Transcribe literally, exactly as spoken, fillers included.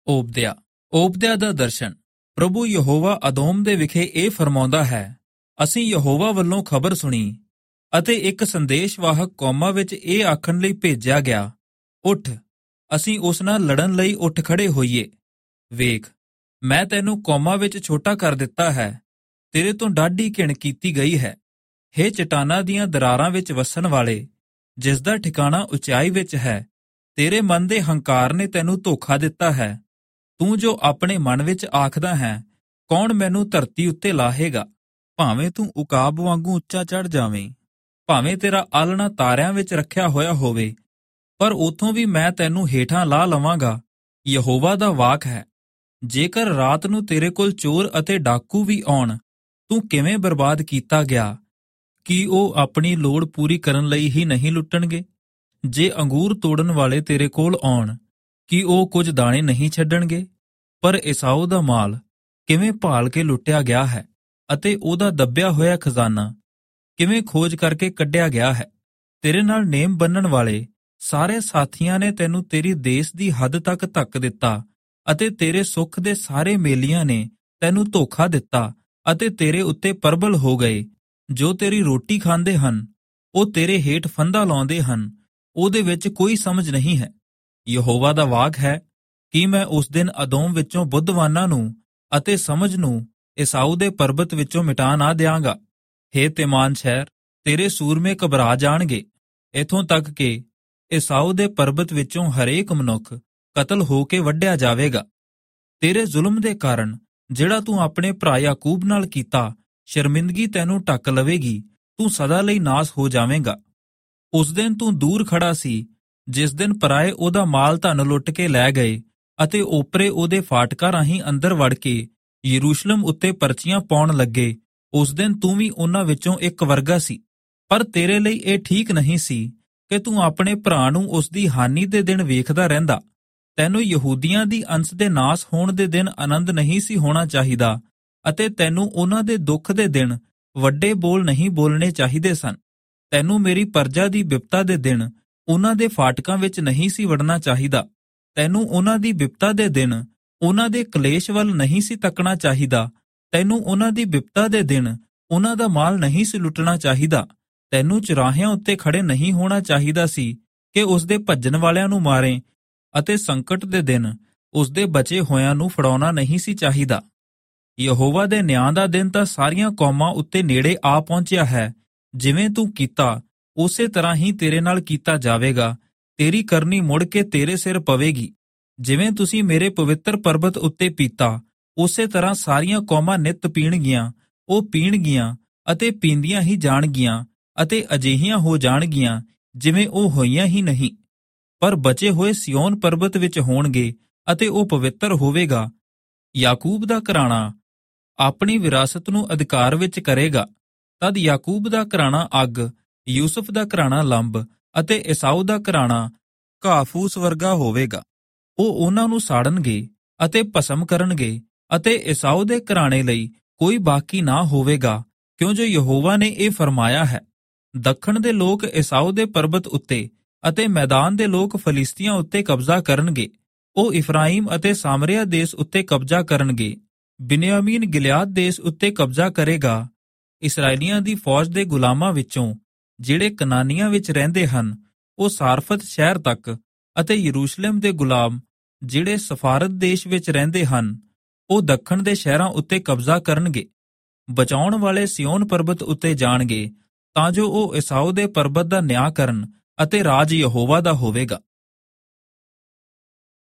ਓਬਦਿਆ ਓਬਦਿਆ ਦਾ ਦਰਸ਼ਨ। ਪ੍ਰਭੂ ਯਹੋਵਾ ਅਦੋਮ ਦੇ ਵਿਖੇ ਇਹ ਫਰਮਾਉਂਦਾ ਹੈ, ਅਸੀਂ ਯਹੋਵਾ ਵੱਲੋਂ ਖਬਰ ਸੁਣੀ ਅਤੇ ਇੱਕ ਸੰਦੇਸ਼ਵਾਹਕ ਕੌਮਾਂ ਵਿੱਚ ਇਹ ਆਖਣ ਲਈ ਭੇਜਿਆ ਗਿਆ, ਉੱਠ, ਅਸੀਂ ਉਸ ਨਾਲ ਲੜਨ ਲਈ ਉੱਠ ਖੜੇ ਹੋਈਏ। ਵੇਖ, ਮੈਂ ਤੈਨੂੰ ਕੌਮਾਂ ਵਿੱਚ ਛੋਟਾ ਕਰ ਦਿੱਤਾ ਹੈ, ਤੇਰੇ ਤੋਂ ਡਾਢੀ ਘਿਣ ਕੀਤੀ ਗਈ ਹੈ। ਹੇ ਚਟਾਨਾਂ ਦੀਆਂ ਦਰਾਰਾਂ ਵਿੱਚ ਵਸਣ ਵਾਲੇ, ਜਿਸ ਦਾ ਠਿਕਾਣਾ ਉਚਾਈ ਵਿੱਚ ਹੈ, ਤੇਰੇ ਮਨ ਦੇ ਹੰਕਾਰ ਨੇ ਤੈਨੂੰ ਧੋਖਾ ਦਿੱਤਾ ਹੈ। ਤੂੰ ਜੋ ਆਪਣੇ ਮਨ ਵਿੱਚ ਆਖਦਾ ਹੈ, ਕੌਣ ਮੈਨੂੰ ਧਰਤੀ ਉੱਤੇ ਲਾਹੇਗਾ? ਭਾਵੇਂ ਤੂੰ ਉਕਾਬ ਵਾਂਗੂ ਉੱਚਾ ਚੜ੍ਹ ਜਾਵੇਂ, ਭਾਵੇਂ ਤੇਰਾ ਆਲਣਾ ਤਾਰਿਆਂ ਵਿੱਚ ਰੱਖਿਆ ਹੋਇਆ ਹੋਵੇ, ਪਰ ਉਥੋਂ ਵੀ ਮੈਂ ਤੈਨੂੰ ਹੇਠਾਂ ਲਾ ਲਵਾਂਗਾ। ਯਹੋਵਾ ਦਾ ਵਾਕ ਹੈ। ਜੇਕਰ ਰਾਤ ਨੂੰ ਤੇਰੇ ਕੋਲ ਚੋਰ ਅਤੇ ਡਾਕੂ ਵੀ ਆਉਣ, ਤੂੰ ਕਿਵੇਂ ਬਰਬਾਦ ਕੀਤਾ ਗਿਆ? ਕੀ ਉਹ ਆਪਣੀ ਲੋੜ ਪੂਰੀ ਕਰਨ ਲਈ ਹੀ ਨਹੀਂ ਲੁੱਟਣਗੇ? ਜੇ ਅੰਗੂਰ ਤੋੜਨ ਵਾਲੇ ਤੇਰੇ ਕੋਲ ਆਉਣ, ਕੀ ਉਹ ਕੁਝ ਦਾਣੇ ਨਹੀਂ ਛੱਡਣਗੇ? ਪਰ ਏਸਾੂ ਦਾ ਮਾਲ ਕਿਵੇਂ ਭਾਲ ਕੇ ਲੁੱਟਿਆ ਗਿਆ ਹੈ, ਅਤੇ ਉਹਦਾ ਦੱਬਿਆ ਹੋਇਆ ਖਜ਼ਾਨਾ ਕਿਵੇਂ ਖੋਜ ਕਰਕੇ ਕੱਢਿਆ ਗਿਆ ਹੈ। ਤੇਰੇ ਨਾਲ ਨੇਮ ਬੰਨਣ ਵਾਲੇ ਸਾਰੇ ਸਾਥੀਆਂ ਨੇ ਤੈਨੂੰ ਤੇਰੀ ਦੇਸ ਦੀ ਹੱਦ ਤੱਕ ਧੱਕ ਦਿੱਤਾ, ਅਤੇ ਤੇਰੇ ਸੁੱਖ ਦੇ ਸਾਰੇ ਮੇਲੀਆਂ ਨੇ ਤੈਨੂੰ ਧੋਖਾ ਦਿੱਤਾ ਅਤੇ ਤੇਰੇ ਉੱਤੇ ਪ੍ਰਬਲ ਹੋ ਗਏ। ਜੋ ਤੇਰੀ ਰੋਟੀ ਖਾਂਦੇ ਹਨ, ਉਹ ਤੇਰੇ ਹੇਠ ਫੰਦਾ ਲਾਉਂਦੇ ਹਨ, ਉਹਦੇ ਵਿੱਚ ਕੋਈ ਸਮਝ ਨਹੀਂ ਹੈ। ਯਹੋਵਾ ਦਾ ਵਾਕ ਹੈ ਕਿ ਮੈਂ ਉਸ ਦਿਨ ਅਦੋਮ ਵਿੱਚੋਂ ਬੁੱਧਵਾਨਾਂ ਨੂੰ ਅਤੇ ਸਮਝ ਨੂੰ ਏਸਾੂ ਦੇ ਪਰਬਤ ਵਿੱਚੋਂ ਮਿਟਾ ਨਾ ਦਿਆਂਗਾ। ਹੇ ਤੇਮਾਨ ਸ਼ਹਿਰ, ਤੇਰੇ ਸੂਰਮੇ ਘਬਰਾ ਜਾਣਗੇ, ਇੱਥੋਂ ਤੱਕ ਕਿ ਏਸਾੂ ਦੇ ਪਰਬਤ ਵਿੱਚੋਂ ਹਰੇਕ ਮਨੁੱਖ ਕਤਲ ਹੋ ਕੇ ਵੱਢਿਆ ਜਾਵੇਗਾ। ਤੇਰੇ ਜ਼ੁਲਮ ਦੇ ਕਾਰਨ ਜਿਹੜਾ ਤੂੰ ਆਪਣੇ ਭਰਾ ਯਾਕੂਬ ਨਾਲ ਕੀਤਾ, ਸ਼ਰਮਿੰਦਗੀ ਤੈਨੂੰ ਢੱਕ ਲਵੇਗੀ, ਤੂੰ ਸਦਾ ਲਈ ਨਾਸ ਹੋ ਜਾਵੇਂਗਾ। ਉਸ ਦਿਨ ਤੂੰ ਦੂਰ ਖੜਾ ਸੀ, ਜਿਸ ਦਿਨ ਪਰਾਏ ਉਹਦਾ ਮਾਲ ਧਨ ਲੁੱਟ ਕੇ ਲੈ ਗਏ ਅਤੇ ਓਪਰੇ ਉਹਦੇ ਫਾਟਕਾਂ ਰਾਹੀਂ ਅੰਦਰ ਵੜ ਕੇ ਯਰੂਸ਼ਲਮ ਉੱਤੇ ਪਰਚੀਆਂ ਪਾਉਣ ਲੱਗੇ। ਉਸ ਦਿਨ ਤੂੰ ਵੀ ਉਹਨਾਂ ਵਿੱਚੋਂ ਇੱਕ ਵਰਗਾ ਸੀ। ਪਰ ਤੇਰੇ ਲਈ ਇਹ ਠੀਕ ਨਹੀਂ ਸੀ ਕਿ ਤੂੰ ਆਪਣੇ ਭਰਾ ਨੂੰ ਉਸ ਦੀ ਹਾਨੀ ਦੇ ਦਿਨ ਵੇਖਦਾ ਰਹਿੰਦਾ। ਤੈਨੂੰ ਯਹੂਦੀਆਂ ਦੀ ਅੰਸ਼ ਦੇ ਨਾਸ ਹੋਣ ਦੇ ਦਿਨ ਆਨੰਦ ਨਹੀਂ ਸੀ ਹੋਣਾ ਚਾਹੀਦਾ, ਅਤੇ ਤੈਨੂੰ ਉਹਨਾਂ ਦੇ ਦੁੱਖ ਦੇ ਦਿਨ ਵੱਡੇ ਬੋਲ ਨਹੀਂ ਬੋਲਣੇ ਚਾਹੀਦੇ ਸਨ। ਤੈਨੂੰ ਮੇਰੀ ਪਰਜਾ ਦੀ ਬਿਪਤਾ ਦੇ ਦਿਨ ਉਹਨਾਂ ਦੇ ਫਾਟਕਾਂ ਵਿੱਚ ਨਹੀਂ ਸੀ ਵੜਨਾ ਚਾਹੀਦਾ। ਤੈਨੂੰ ਉਹਨਾਂ ਦੀ ਬਿਪਤਾ ਦੇ ਦਿਨ ਉਹਨਾਂ ਦੇ ਕਲੇਸ਼ ਵੱਲ ਨਹੀਂ ਸੀ ਤੱਕਣਾ ਚਾਹੀਦਾ। ਤੈਨੂੰ ਉਹਨਾਂ ਦੀ ਬਿਪਤਾ ਦੇ ਦਿਨ ਉਹਨਾਂ ਦਾ ਮਾਲ ਨਹੀਂ ਸੀ ਲੁੱਟਣਾ ਚਾਹੀਦਾ। ਤੈਨੂੰ ਚੁਰਾਹਿਆਂ ਉੱਤੇ ਖੜੇ ਨਹੀਂ ਹੋਣਾ ਚਾਹੀਦਾ ਸੀ ਕਿ ਉਸ ਦੇ ਭੱਜਣ ਵਾਲਿਆਂ ਨੂੰ ਮਾਰੇ, ਅਤੇ ਸੰਕਟ ਦੇ ਦਿਨ ਉਸ ਦੇ ਬਚੇ ਹੋਇਆਂ ਨੂੰ ਫੜਾਉਣਾ ਨਹੀਂ ਸੀ ਚਾਹੀਦਾ। ਯਹੋਵਾ ਦੇ ਨਿਆਂ ਦਾ ਦਿਨ ਤਾਂ ਸਾਰੀਆਂ ਕੌਮਾਂ ਉੱਤੇ ਨੇੜੇ ਆ ਪਹੁੰਚਿਆ ਹੈ। ਜਿਵੇਂ ਤੂੰ ਕੀਤਾ, ਉਸੇ ਤਰ੍ਹਾਂ ਹੀ ਤੇਰੇ ਨਾਲ ਕੀਤਾ ਜਾਵੇਗਾ। ਤੇਰੀ ਕਰਨੀ ਮੁੜ ਕੇ ਤੇਰੇ ਸਿਰ ਪਵੇਗੀ। ਜਿਵੇਂ ਤੁਸੀਂ ਮੇਰੇ ਪਵਿੱਤਰ ਪਰਬਤ ਉੱਤੇ ਪੀਤਾ, ਉਸੇ ਤਰ੍ਹਾਂ ਸਾਰੀਆਂ ਕੌਮਾਂ ਨਿੱਤ ਪੀਣਗੀਆਂ। ਉਹ ਪੀਣਗੀਆਂ ਅਤੇ ਪੀਂਦੀਆਂ ਹੀ ਜਾਣਗੀਆਂ, ਅਤੇ ਅਜਿਹੀਆਂ ਹੋ ਜਾਣਗੀਆਂ ਜਿਵੇਂ ਉਹ ਹੋਈਆਂ ਹੀ ਨਹੀਂ। ਪਰ ਬਚੇ ਹੋਏ ਸਿਯੋਨ ਪਰਬਤ ਵਿੱਚ ਹੋਣਗੇ, ਅਤੇ ਉਹ ਪਵਿੱਤਰ ਹੋਵੇਗਾ। ਯਾਕੂਬ ਦਾ ਘਰਾਣਾ ਆਪਣੀ ਵਿਰਾਸਤ ਨੂੰ ਅਧਿਕਾਰ ਵਿੱਚ ਕਰੇਗਾ। ਤਦ ਯਾਕੂਬ ਦਾ ਘਰਾਣਾ ਅੱਗ, ਯੂਸਫ ਦਾ ਘਰਾਣਾ ਲੰਬ, ਅਤੇ ਏਸਾੂ ਦਾ ਘਰਾਣਾ ਘਾਹ-ਫੂਸ ਵਰਗਾ ਹੋਵੇਗਾ। ਉਹ ਉਹਨਾਂ ਨੂੰ ਸਾੜਨਗੇ ਅਤੇ ਭਸਮ ਕਰਨਗੇ, ਅਤੇ ਏਸਾੂ ਦੇ ਘਰਾਣੇ ਲਈ ਕੋਈ ਬਾਕੀ ਨਾ ਹੋਵੇਗਾ, ਕਿਉਂ ਜੋ ਯਹੋਵਾ ਨੇ ਇਹ ਫਰਮਾਇਆ ਹੈ। ਦੱਖਣ ਦੇ ਲੋਕ ਏਸਾੂ ਦੇ ਪਰਬਤ ਉੱਤੇ ਅਤੇ ਮੈਦਾਨ ਦੇ ਲੋਕ ਫਲਿਸਤੀਆਂ ਉੱਤੇ ਕਬਜ਼ਾ ਕਰਨਗੇ। ਉਹ ਇਫਰਾਈਮ ਅਤੇ ਸਾਮਰਿਆ ਦੇਸ਼ ਉੱਤੇ ਕਬਜ਼ਾ ਕਰਨਗੇ। ਬਿਨਯਾਮੀਨ ਗਿਲਿਆਦ ਦੇਸ਼ ਉੱਤੇ ਕਬਜ਼ਾ ਕਰੇਗਾ। ਇਸਰਾਏਲੀਆਂ ਦੀ ਫੌਜ ਦੇ ਗੁਲਾਮਾਂ ਵਿੱਚੋਂ ਜਿਹੜੇ ਕਨਾਨੀਆਂ ਵਿੱਚ ਰਹਿੰਦੇ ਹਨ, ਉਹ ਸਾਰਫਤ ਸ਼ਹਿਰ ਤੱਕ, ਅਤੇ ਯਰੂਸ਼ਲਮ ਦੇ ਗੁਲਾਮ ਜਿਹੜੇ ਸਫਾਰਤ ਦੇਸ਼ ਵਿੱਚ ਰਹਿੰਦੇ ਹਨ, ਉਹ ਦੱਖਣ ਦੇ ਸ਼ਹਿਰਾਂ ਉੱਤੇ ਕਬਜ਼ਾ ਕਰਨਗੇ। ਬਚਾਉਣ ਵਾਲੇ ਸਿਯੋਨ ਪਰਬਤ ਉੱਤੇ ਜਾਣਗੇ, ਤਾਂ ਜੋ ਉਹ ਏਸਾੂ ਦੇ ਪਰਬਤ ਦਾ ਨਿਆਂ ਕਰਨ, ਅਤੇ ਰਾਜ ਯਹੋਵਾ ਦਾ ਹੋਵੇਗਾ।